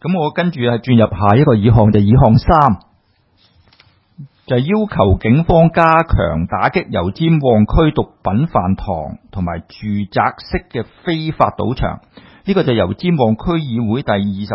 咁我跟住係轉入下一個議項，就議項3，就係要求警方加強打擊油尖旺區毒品飯堂同埋住宅式嘅非法賭場。呢個就係油尖旺區議會第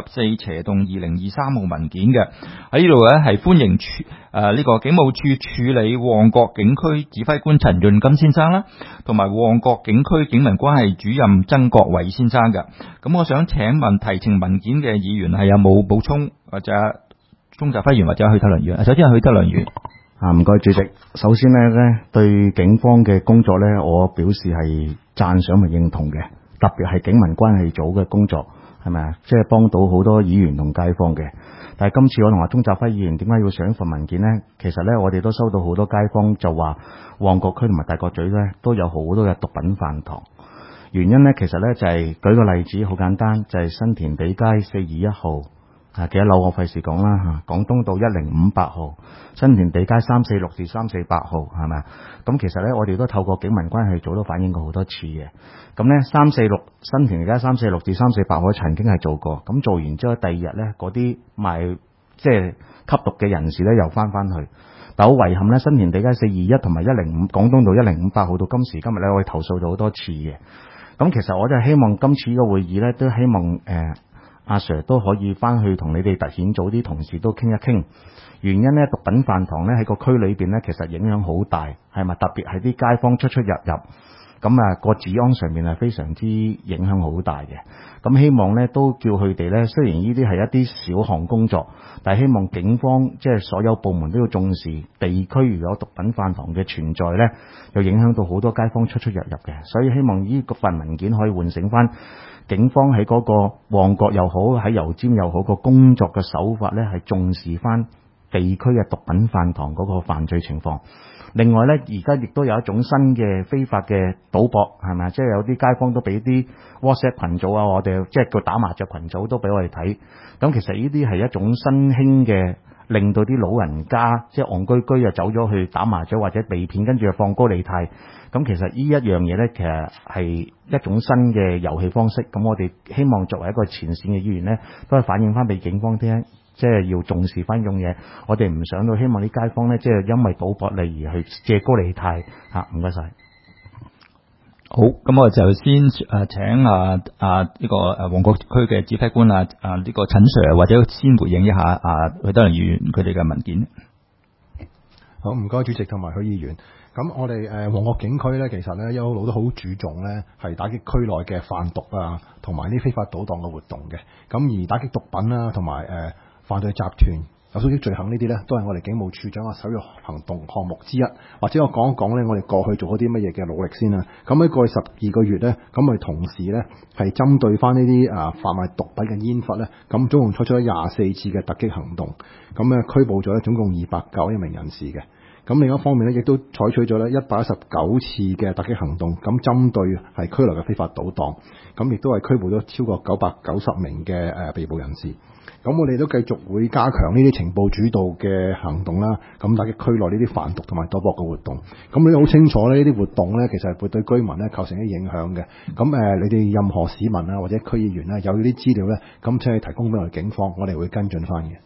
24/2023號文件嘅。喺呢度咧係歡迎呢個警務處處理旺角警區指揮官陳潤金先生啦，同埋旺角警區警民關係主任曾國偉先生嘅。咁我想請問提呈文件嘅議員係有冇補充，或者鍾澤輝議員或者許德良議員？首先係許德良議員。 唔該主席。首先咧對警方嘅工作咧，我表示係讚賞同認同嘅。特別係警民關係組嘅工作，係咪啊？即係幫到好多議員同街坊嘅。但係今次我同阿鍾澤輝議員點解要上一份文件呢？其實呢，我哋都收到好多街坊就話，旺角區同埋大角咀呢都有好多嘅毒品飯堂。原因呢，其實呢就係舉個例子，好簡單，就係新填地街421號幾多樓我費事講啦嚇，廣東道1058號，新填地街346至348號，係咪啊？咁其實呢，我哋都透過警民關係組都反映過好多次嘅。咁呢346新填地街346至348號曾經係做過，咁做完之後第二日呢，嗰啲賣即係吸毒嘅人士呢又翻去。但好遺憾呢，新填地街421同埋105廣東道1058號到今時今日呢，我哋投訴咗好多次嘅。咁其實我就希望今次呢個會議呢，都希望阿 Sir 都可以翻去同你哋特遣組啲同事都傾一傾。原因呢，毒品飯堂呢喺個區裏邊呢，其實影響好大，係咪？特別係啲街坊出入。咁個治安上面係非常之影響好大嘅。咁希望呢都叫佢哋呢，雖然呢啲係一啲小項工作，但係希望警方即係所有部門都要重視地區如果有毒品飯堂嘅存在呢，又影響到好多街坊出入嘅。所以希望呢個份文件可以喚醒翻警方喺嗰個旺角又好，喺油尖又好個工作嘅手法呢，係重視翻地區嘅毒品飯堂嗰個犯罪情況。另外呢，而家亦都有一種新嘅非法嘅賭博，係咪？即係有啲街坊都俾啲 WhatsApp 群組啊，我哋即係叫打麻雀群組都俾我哋睇。咁其實呢啲係一種新興嘅，令到啲老人家即係戇居居啊走咗去打麻雀或者被騙，跟住就放高利貸。咁其實呢一樣嘢呢，其實係一種新嘅遊戲方式。咁我哋希望作為一個前線嘅議員呢，都係反映翻俾警方聽。即係要重視翻用嘢，我哋唔想到希望啲街坊呢，即係因為賭博利而去借高利貸嚇。唔該晒。 好，咁我就先請呢個旺角區嘅指揮官呢個陳 Sir 或者先回應一下許德良議員佢哋嘅文件。 好，唔該主席同埋許議員。咁我哋旺角警區呢，其實呢一路都好注重呢係打擊區內嘅販毒啊，同埋啲非法賭檔嘅活動嘅。咁而打擊毒品啦，同埋犯罪集團有組織罪行呢啲呢，都係我哋警務處長嘅首要行動項目之一。或者我講一講呢，我哋過去做咗啲乜嘢嘅努力先啦。咁喺過去12個月呢，咁我哋同時呢係針對翻呢啲販賣毒品嘅煙窟呢，咁總共採取咗24次嘅突擊行動，咁呢拘捕咗總共291名人士嘅。咁另一方面呢，亦都採取咗呢119次嘅突擊行動，咁針對係區內嘅非法賭檔，咁亦都係拘捕咗超過990名嘅被捕人士。咁我哋都繼續會加強呢啲情報主導嘅行動啦，咁打擊區內呢啲販毒同埋賭博嘅活動。咁你好清楚呢啲活動呢，其實係會對居民呢構成一啲影響嘅。咁你哋任何市民啊或者區議員呢，有呢啲資料呢，咁請你提供俾我哋警方，我哋會跟進翻嘅。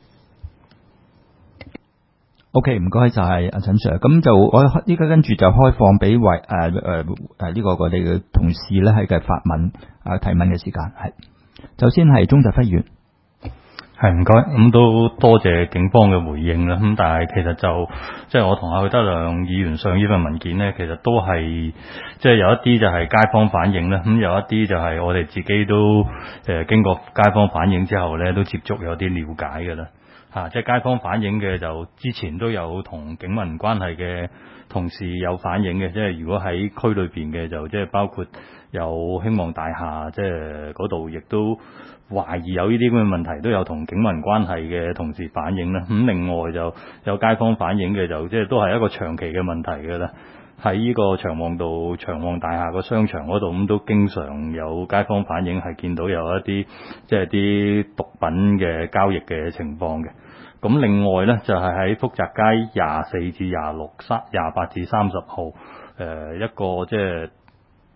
OK， 唔該，就係阿陳 Sir。咁就我依家跟住就開放俾呢個我哋嘅同事咧係嘅發問提問嘅時間。係，首先係鍾澤輝議員。 係，唔該，咁都多謝警方嘅回應啦。咁但係其實就即係我同阿許德良議員上呢份文件呢，其實都係即係有一啲就係街坊反映啦，咁有一啲就係我哋自己都經過街坊反映之後呢，都接觸有啲了解嘅啦。即係街坊反映嘅就之前都有同警民關係嘅同事有反映嘅，即係如果喺區裏邊嘅就即係包括有興旺大廈，即係嗰度亦都懷疑有呢啲咁嘅問題，都有同警民關係嘅同事反映啦。咁另外就有街坊反映嘅就即係都係一個長期嘅問題嘅啦。喺呢個長旺道長旺大廈個商場嗰度，咁都經常有街坊反映係見到有一啲即係啲毒品嘅交易嘅情況嘅。咁另外呢，就係喺福澤街24至26、28至30號，一個即係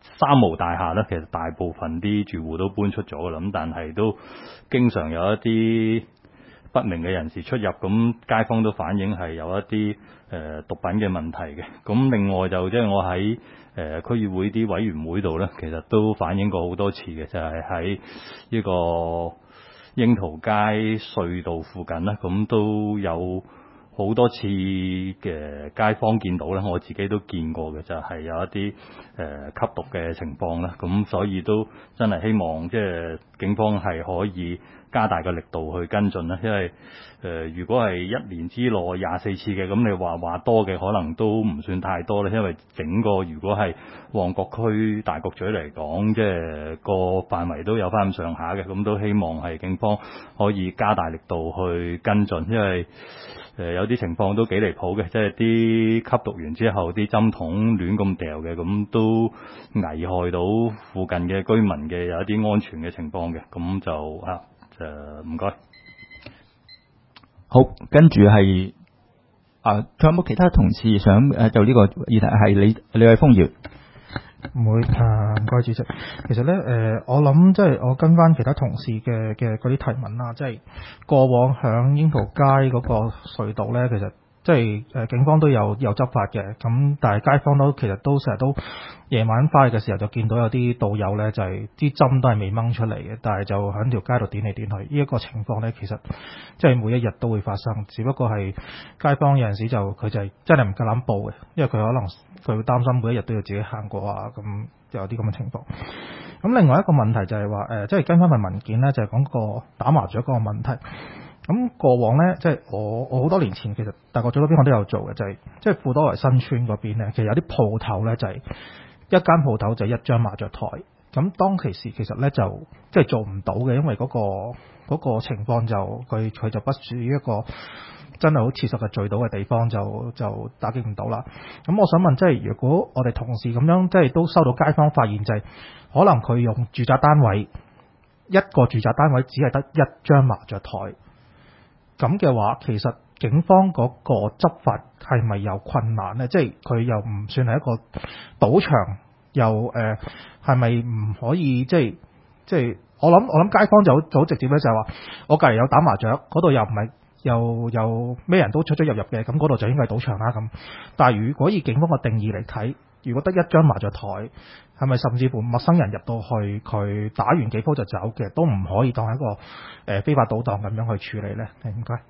三無大廈咧，其實大部分啲住戶都搬出咗㗎啦，咁但係都經常有一啲不明嘅人士出入，咁街坊都反映係有一啲毒品嘅問題嘅。咁另外就即係我喺區議會啲委員會度咧，其實都反映過好多次嘅，就係喺呢個櫻桃街隧道附近咧，咁都有好多次嘅街坊見到咧，我自己都見過嘅，就係有一啲吸毒嘅情況啦。咁所以都真係希望即係警方係可以加大個力度去跟進啦。因為如果係一年之內24次嘅，咁你話多嘅可能都唔算太多啦。因為整個如果係旺角區大角咀嚟講，即係個範圍都有翻咁上下嘅，咁都希望係警方可以加大力度去跟進，因為有啲情況都幾離譜嘅，即係啲吸毒完之後啲針筒亂咁掉嘅，咁都危害到附近嘅居民嘅有一啲安全嘅情況嘅，咁就唔該。 好，跟住係仲有冇其他同事想就呢個議題係李偉峰議員？ 唔會唔該主席。其實咧我諗即係我跟翻其他同事嘅嗰啲提問啦，即係過往響櫻桃街嗰個隧道咧，其實即係警方都有執法嘅，咁但係街坊都其實都成日都夜晚翻去嘅時候就見到有啲道友咧就係啲針都係未掹出嚟嘅，但係就喺條街度點嚟點去，呢一個情況咧其實即係每一日都會發生，只不過係街坊有陣時就佢就係真係唔夠膽報嘅，因為佢可能佢會擔心每一日都要自己行過啊，咁有啲咁嘅情況。咁另外一個問題就係話即係跟翻份文件咧，就係講個打麻雀嗰個問題。咁過往咧，即係我好多年前其實大角咀嗰邊我都有做嘅，就係即係富多圍新村嗰邊咧，其實有啲鋪頭咧就係一間鋪頭就一張麻雀台。咁當其時其實咧就即係做唔到嘅，因為嗰個情況就佢就不屬於一個真係好切實嘅聚到嘅地方，就打擊唔到啦。咁我想問，即係如果我哋同事咁樣，即係都收到街坊發現，就係可能佢用住宅單位一個住宅單位只係得一張麻雀台。咁嘅話，其實警方嗰個執法係咪有困難呢？即係佢又唔算係一個賭場，又係咪唔可以即係我諗街坊就好直接咧，就係話我隔離有打麻雀，嗰度又唔係又咩人都出出入入嘅，咁嗰度就應該係賭場啦咁。但係如果以警方嘅定義嚟睇，如果得一張麻雀台，係咪甚至乎陌生人入到去，佢打完幾鋪就走嘅，都唔可以當係一個非法賭檔咁樣去處理呢？唔該。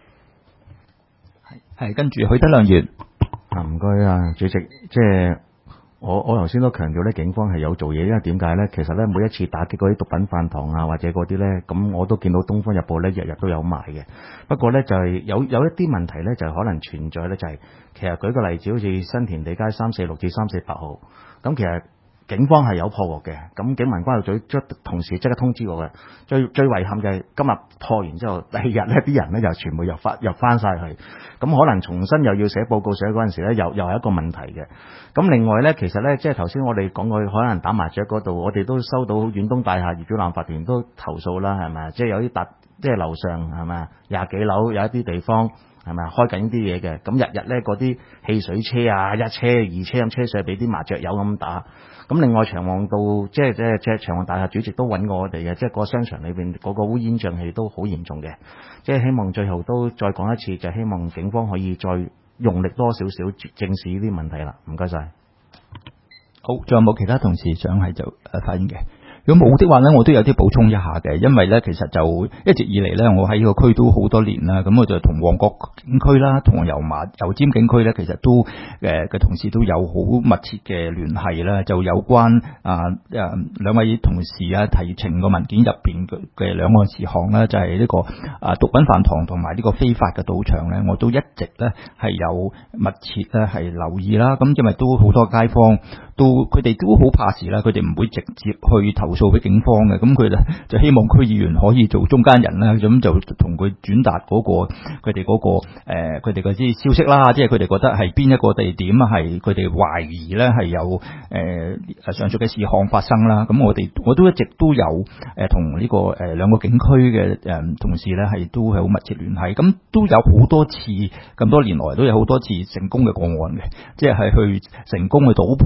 係跟住許德亮議員。 唔該啊，主席，即係我頭先都強調咧，警方係有做嘢，因為點解咧？其實咧，每一次打擊嗰啲毒品飯堂啊，或者嗰啲咧，咁我都見到《東方日報》咧日日都有賣嘅。不過咧就係有一啲問題咧，就係可能存在咧，就係其實舉個例子，好似新填地街346至348號，咁其實警方係有破獲嘅，咁警民關係組同時即刻通知我嘅。最遺憾就係今日破完之後，第二日咧啲人咧又全部入翻晒去，咁可能重新又要寫報告寫嗰陣時咧，又係一個問題嘅。咁另外咧，其實咧即係頭先我哋講過，可能打麻雀嗰度，我哋都收到遠東大廈業主立案法團都投訴啦，係咪？即係有啲即係樓上係咪20幾樓有一啲地方係咪開緊啲嘢嘅，咁日日咧嗰啲汽水車啊、一車、二車咁車上俾啲麻雀友咁打。咁另外長旺道即係長旺大廈主席都揾過我哋嘅，即係個商場裏邊嗰個烏煙瘴氣都好嚴重嘅，即係希望最後都再講一次，就希望警方可以再用力多少少正視呢啲問題啦。唔該晒。 好，仲有冇其他同事想係就發言嘅？如果冇的話咧，我都有啲補充一下嘅，因為咧其實就一直以嚟咧，我喺呢個區都好多年啦，咁我就同旺角警區啦，同油尖警區咧，其實都嘅同事都有好密切嘅聯繫啦，就有關兩位同事提呈個文件入邊嘅兩個事項咧，就係呢個毒品飯堂同埋呢個非法嘅賭場咧，我都一直咧係有密切咧係留意啦，咁因為都好多街坊佢哋都好怕事啦，佢哋唔會直接去投訴俾警方嘅，咁佢就希望區議員可以做中間人啦，咁就同佢轉達佢哋嗰啲消息啦，即係佢哋覺得係邊一個地點係佢哋懷疑咧係有上述嘅事項發生啦，咁我都一直都有同呢個兩個警區嘅同事咧係都係好密切聯繫，咁都有好多次咁多年來都有好多次成功嘅個案嘅，即係去成功去搗破呢啲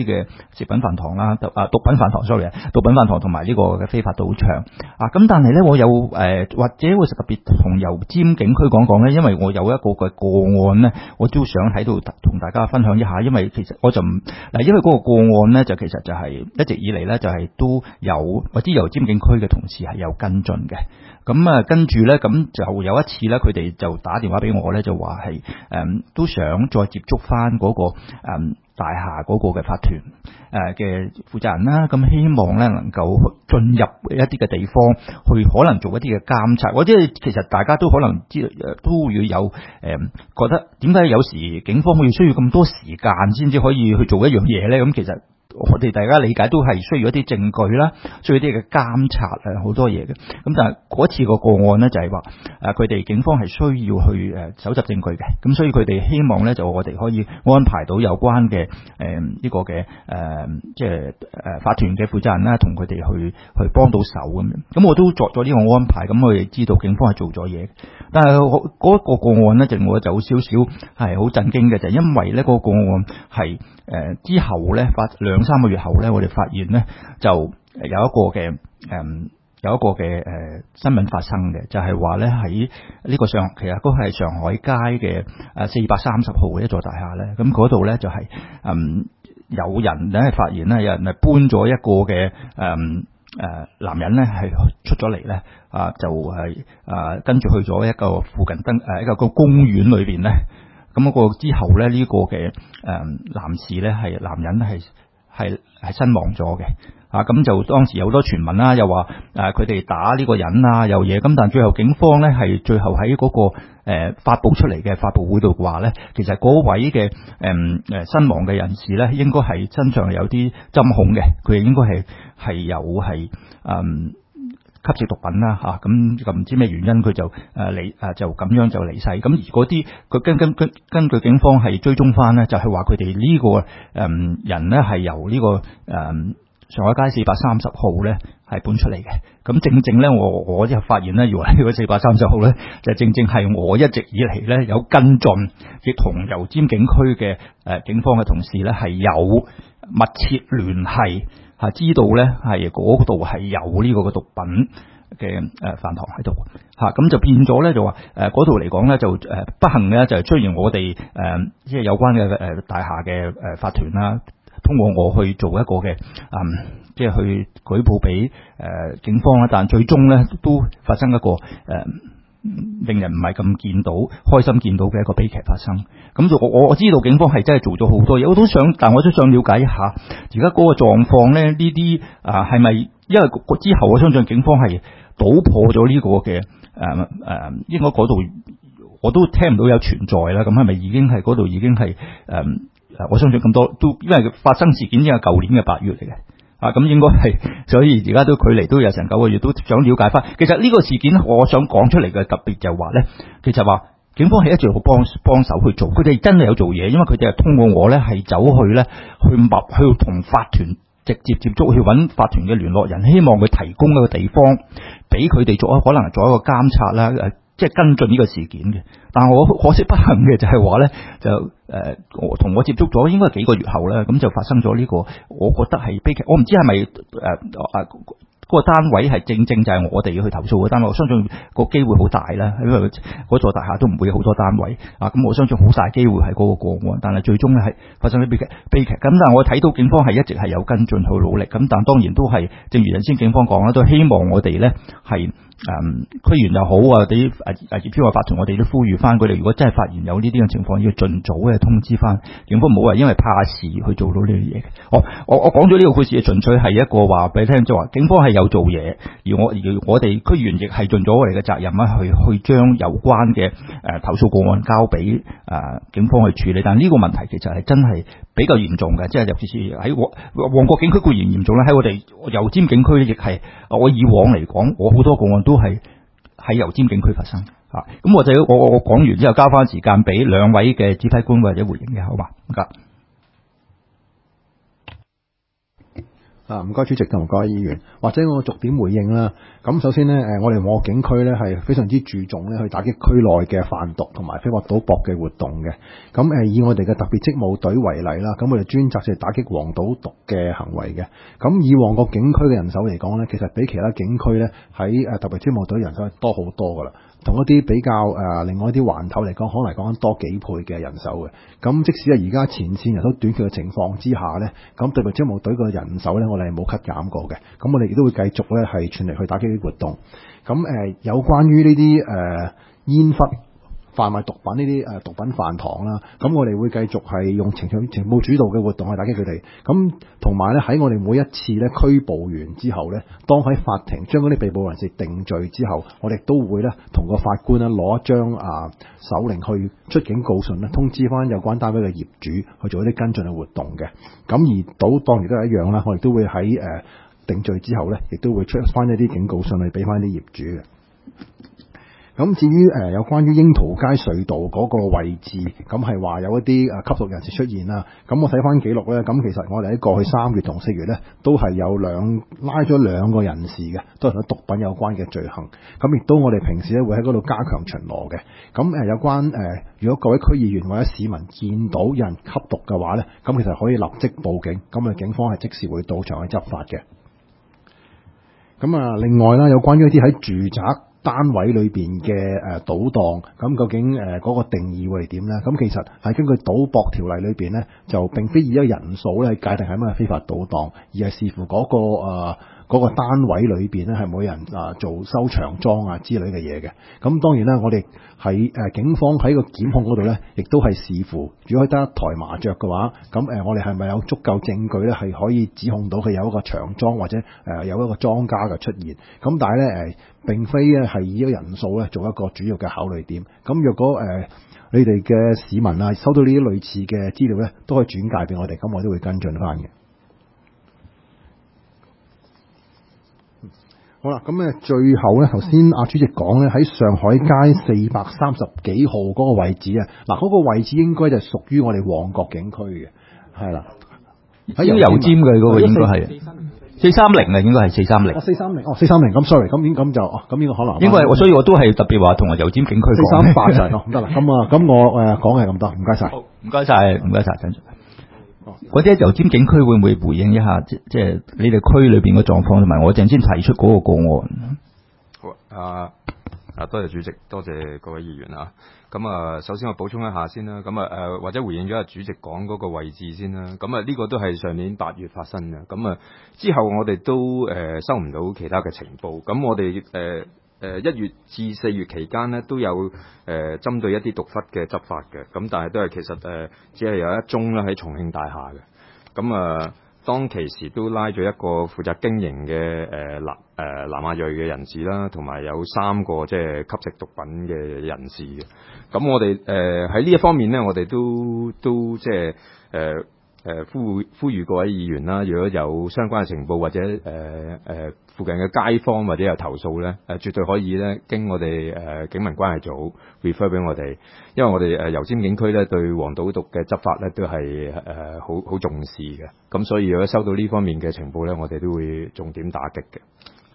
嘅食品飯堂啦，毒品飯堂 sorry， 毒品飯堂同埋呢個嘅非法賭場啊。咁但係咧，我有或者會特別同油尖警區講咧，因為我有一個嘅個案咧，我都想喺度同大家分享一下，因為其實我就唔嗱，因為嗰個個案咧就其實就係一直以嚟咧就係都有我知油尖警區嘅同事係有跟進嘅。咁啊，跟住咧，咁就有一次咧，佢哋就打電話俾我咧，就話係都想再接觸翻嗰個大廈嗰個嘅法團嘅負責人啦，咁希望咧能夠進入一啲嘅地方去，可能做一啲嘅監察。或者其實大家都可能知都會有覺得點解有時警方會需要咁多時間先至可以去做一樣嘢咧？咁其實我哋大家理解都係需要一啲證據啦，需要一啲嘅監察好多嘢嘅。咁但係嗰次個案咧就係話佢哋警方係需要去搜集證據嘅，咁所以佢哋希望咧就我哋可以安排到有關嘅呢個嘅即係法團嘅負責人啦，同佢哋去幫到手咁樣。咁我都作咗呢個安排，咁我哋知道警方係做咗嘢。但係嗰個個案咧，就我就少少係好震驚嘅，就係因為咧嗰個個案係之後咧2-3個月後咧，我哋發現咧就有一個嘅新聞發生嘅，就係話咧喺呢個其實嗰係上海街嘅430號嘅一座大廈咧，咁嗰度咧就係有人咧發現咧，有人係搬咗一個嘅男人咧係出咗嚟咧就係跟住去咗一個附近一個公園裏邊咧，咁嗰個之後咧呢個嘅男人係身亡咗嘅。咁就當時有好多傳聞啦，又話佢哋打呢個人啊，有嘢咁，但最後警方咧係最後喺嗰個發佈出嚟嘅發佈會度話咧，其實嗰位嘅身亡嘅人士咧，應該係身上有啲針孔嘅，佢應該係有吸食毒品啦咁就唔知咩原因佢就就咁樣就離世。咁而嗰啲佢根據警方係追蹤翻咧，就係話佢哋呢個人咧係由呢個上海街430號咧係搬出嚟嘅。咁正咧我就發現咧，原來呢個430號咧就正係我一直以嚟咧有跟進，亦同油尖警區嘅警方嘅同事咧係有密切聯繫，知道咧係嗰度係有呢個毒品嘅飯堂喺度咁就變咗咧就話嗰度嚟講咧就不幸咧就係雖然我哋即係有關嘅大廈嘅法團啦，通過我去做一個嘅即係去舉報俾警方啦，但最終咧都發生一個令人唔係咁開心見到嘅一個悲劇發生。咁就我知道警方係真係做咗好多嘢，我都想了解一下而家嗰個狀況咧，呢啲係咪因為之後我相信警方係搗破咗呢個嘅應該嗰度我都聽唔到有存在啦，咁係咪已經係嗰度已經係我相信咁多都因為發生事件已經係舊年嘅8月嚟嘅。咁應該係，所以而家都距離都有成9個月，都想了解翻。其實呢個事件，我想講出嚟嘅特別就係話咧，其實話警方係一直好幫手去做，佢哋真係有做嘢，因為佢哋係通過我咧係走去咧去同法團直接接觸，去揾法團嘅聯絡人，希望佢提供一個地方俾佢哋可能做一個監察啦，即係跟進呢個事件嘅。但我可惜不幸嘅就係話咧，就我同我接觸咗應該幾個月後咧，咁就發生咗呢個，我覺得係悲劇。我唔知係咪嗰個單位係正就係我哋要去投訴嘅單位，我相信個機會好大啦，因為嗰座大廈都唔會有好多單位咁我相信好大機會係嗰個個案，但係最終咧係發生咗悲劇。咁但係我睇到警方係一直係有跟進去努力，咁但當然都係正如頭先警方講啦，都希望我哋咧係區員又好啲業主或法團，我哋都呼籲翻佢哋，如果真係發現有呢啲嘅情況，要盡早嘅通知翻警方，唔好話因為怕事去做到呢樣嘢。我講咗呢個故事，純粹係一個話俾你聽，就話警方係有做嘢，而我哋區員亦係盡咗我哋嘅責任啦，去將有關嘅投訴個案交俾警方去處理。但係呢個問題其實係真係比較嚴重嘅，即係尤其是喺旺角警區固然嚴重啦，喺我哋油尖警區亦係我以往嚟講，我好多個案都係喺油尖警區發生咁我講完之後，交翻時間俾兩位嘅指揮官或者回應嘅，好嘛？唔該。 唔該主席同各位議員，或者我逐點回應啦。咁首先呢，我哋旺角警區呢係非常之注重呢去打擊區內嘅販毒同埋非法賭博嘅活動嘅。咁以我哋嘅特別職務隊為例啦，咁我哋專責就係打擊黃賭毒嘅行為嘅。咁以旺角警區嘅人手嚟講呢，其實比其他警區呢喺特別職務隊人手係多好多噶啦。同一啲比較另外一啲環頭嚟講，可能係講緊多幾倍嘅人手嘅。咁即使係而家前線人手短缺嘅情況之下呢，咁特別職務隊嘅人手呢，我哋係冇 cut 減過嘅。咁我哋亦都會繼續呢係全力去打擊啲活動。咁有關於呢啲煙忽販賣毒品呢啲毒品飯堂啦，咁我哋會繼續係用情報主導嘅活動去打擊佢哋。咁同埋咧喺我哋每一次咧拘捕完之後咧，當喺法庭將嗰啲被捕人士定罪之後，我哋都會咧同個法官咧攞一張手令去出警告信咧，通知翻有關單位嘅業主去做一啲跟進嘅活動嘅。咁而賭檔亦都係一樣啦，我哋都會喺定罪之後咧，亦都會出翻一啲警告信去俾翻啲業主嘅。咁至於有關於櫻桃街隧道嗰個位置，咁係話有一啲吸毒人士出現啦。咁我睇翻記錄咧，咁其實我哋喺過去3月同4月咧，都係有拉咗2個人士嘅，都係同毒品有關嘅罪行。咁亦都我哋平時咧會喺嗰度加強巡邏嘅。咁有關如果各位區議員或者市民見到有人吸毒嘅話咧，咁其實可以立即報警，咁警方係即時會到場去執法嘅。咁另外啦，有關於一啲喺住宅單位裏邊嘅賭檔，咁究竟嗰個定義會係點呢？咁其實係根據賭博條例裏邊呢，就並非以一個人數咧界定係乜非法賭檔，而係視乎嗰個單位裏邊咧係冇人做收場莊之類嘅嘢嘅。咁當然啦，我哋喺警方喺個檢控嗰度咧，亦都係視乎，如果得一台麻雀嘅話，咁我哋係咪有足夠證據咧，係可以指控到佢有一個場莊或者有一個莊家嘅出現。咁但係咧並非咧係以一個人數咧做一個主要嘅考慮點。咁若果你哋嘅市民收到呢啲類似嘅資料咧，都可以轉介俾我哋，咁我都會跟進翻嘅。好啦，咁最後咧，頭先主席講咧喺上海街430幾號嗰個位置嗱嗰個位置應該就屬於我哋旺角警區嘅，係啦， 喺油尖嘅嗰個應該係430應該係430。 430，咁 sorry，咁應該可能應該所以我都係特別話同油尖警區講 438就係得啦。咁我講係咁多，唔該晒。 唔該晒，陳。嗰啲油尖警區會唔會回應一下，即係你哋區裏邊嘅狀況，同埋我陣先提出嗰個個案？ 好多謝主席，多謝各位議員啊。咁首先我補充一下先啦。咁或者回應咗主席講嗰個位置先啦。咁呢個都係上年8月發生嘅。咁之後我哋都收唔到其他嘅情報。咁我哋1月至4月期間呢，都有針對一啲毒窟嘅執法嘅，咁但係都係其實只係有一宗啦喺重慶大廈嘅。咁當其時都拉咗一個負責經營嘅南亞裔嘅人士啦，同埋有3個即係吸食毒品嘅人士嘅。咁我哋喺呢一方面呢，我哋都即係呼籲各位議員啦，如果有相關嘅情報或者附近嘅街坊或者有投訴咧，絕對可以咧經我哋警民關係組 refer 俾我哋，因為我哋油尖警區咧對黃賭毒嘅執法咧都係好重視嘅，咁所以如果收到呢方面嘅情報咧，我哋都會重點打擊嘅。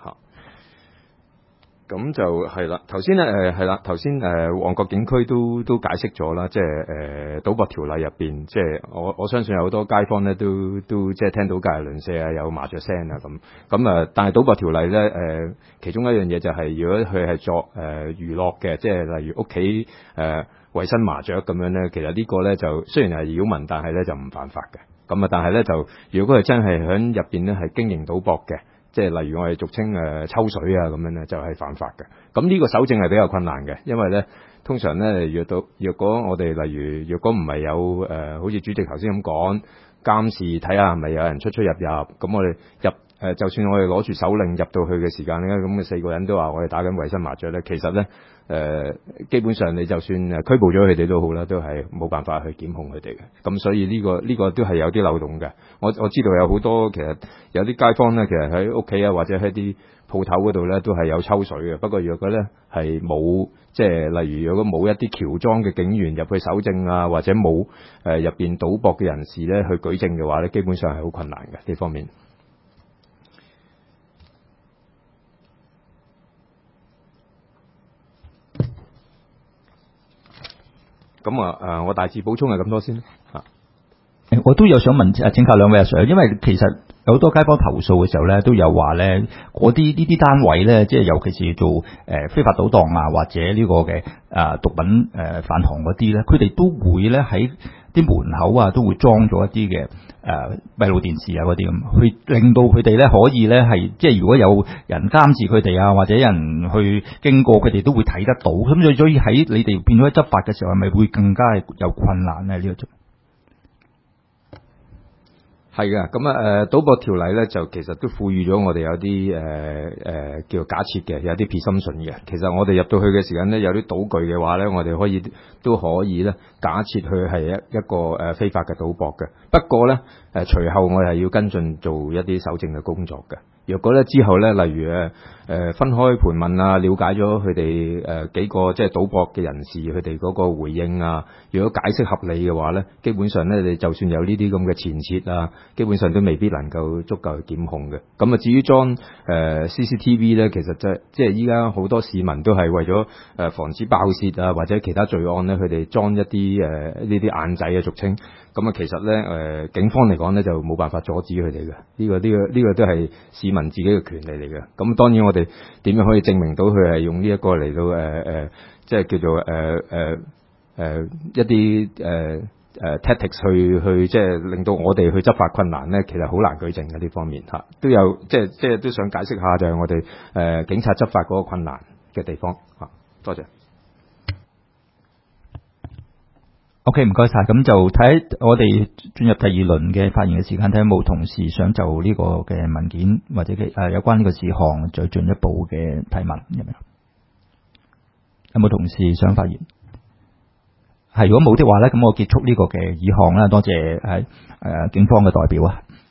咁就係啦，頭先旺角警區都解釋咗啦，即係賭博條例入邊，即係我相信有好多街坊咧都即係聽到隔籬鄰舍有麻雀聲啊咁但係賭博條例咧其中一樣嘢就係如果佢係作娛樂嘅，即係例如屋企衛生麻雀咁樣咧，其實呢個咧就雖然係擾民，但係咧就唔犯法嘅。咁但係咧就如果佢真係喺入邊咧係經營賭博嘅，即係例如我哋俗稱抽水咁樣咧，就係犯法嘅。咁呢個搜證係比較困難嘅，因為咧通常咧若果我哋例如若果唔係有好似主席頭先咁講監視睇下係咪有人出入，咁我哋就算我哋攞住手令入到去嘅時間咧，咁4個人都話我哋打緊衛生麻雀咧，其實咧基本上你就算拘捕咗佢哋都好啦，都係冇辦法去檢控佢哋嘅。咁所以呢個都係有啲漏洞嘅。我知道有好多其實有啲街坊咧，其實喺屋企或者喺啲鋪頭嗰度咧都係有抽水嘅。不過如果咧係冇即係例如如果冇一啲喬裝嘅警員入去搜證或者冇入邊賭博嘅人士咧去舉證嘅話咧，基本上係好困難嘅呢方面。 咁我大致補充係咁多先啦。 我都有想問請教兩位阿 Sir，因為其實有好多街坊投訴嘅時候咧，都有話咧，嗰啲呢啲單位咧，即係尤其是做非法賭檔啊，或者呢個嘅毒品飯堂嗰啲咧，佢哋都會咧喺啲門口啊，都會裝咗一啲嘅閉路電視啊嗰啲咁，去令到佢哋咧可以咧係即係如果有人監視佢哋啊，或者有人去經過，佢哋都會睇得到。咁所以喺你哋變咗喺執法嘅時候，係咪會更加有困難咧？呢個係嘅，咁賭博條例咧就其實都賦予咗我哋有啲叫假設嘅，有啲 presumption 嘅。其實我哋入到去嘅時間咧，有啲賭具嘅話咧，我哋都可以咧假設佢係一個非法嘅賭博嘅。不過咧隨後我哋係要跟進做一啲搜證嘅工作嘅。若果咧之後咧，例如分開盤問啊，了解咗佢哋幾個即係賭博嘅人士佢哋嗰個回應啊，如果解釋合理嘅話咧，基本上咧你就算有呢啲咁嘅前設啊，基本上都未必能夠足夠去檢控嘅。咁啊，至於裝CCTV 咧，其實即係依家好多市民都係為咗防止爆竊啊或者其他罪案咧，佢哋裝一啲呢啲眼仔啊俗稱。咁啊，其實咧警方嚟講咧就冇辦法阻止佢哋嘅。呢個都係市民自己嘅權利嚟嘅。咁當然我哋點樣可以證明到佢係用呢一個嚟到即係叫做一啲tactics 去即係令到我哋去執法困難咧，其實好難舉證嘅呢方面嚇，都有即係都想解釋下就係我哋警察執法嗰個困難嘅地方嚇。多謝。 OK， 唔該晒。咁就睇我哋進入第二輪嘅發言嘅時間，睇有冇同事想就呢個嘅文件或者有關呢個事項再進一步嘅提問，有冇同事想發言？係，如果冇的話咧，咁我結束呢個嘅議項啦。多謝警方嘅代表啊。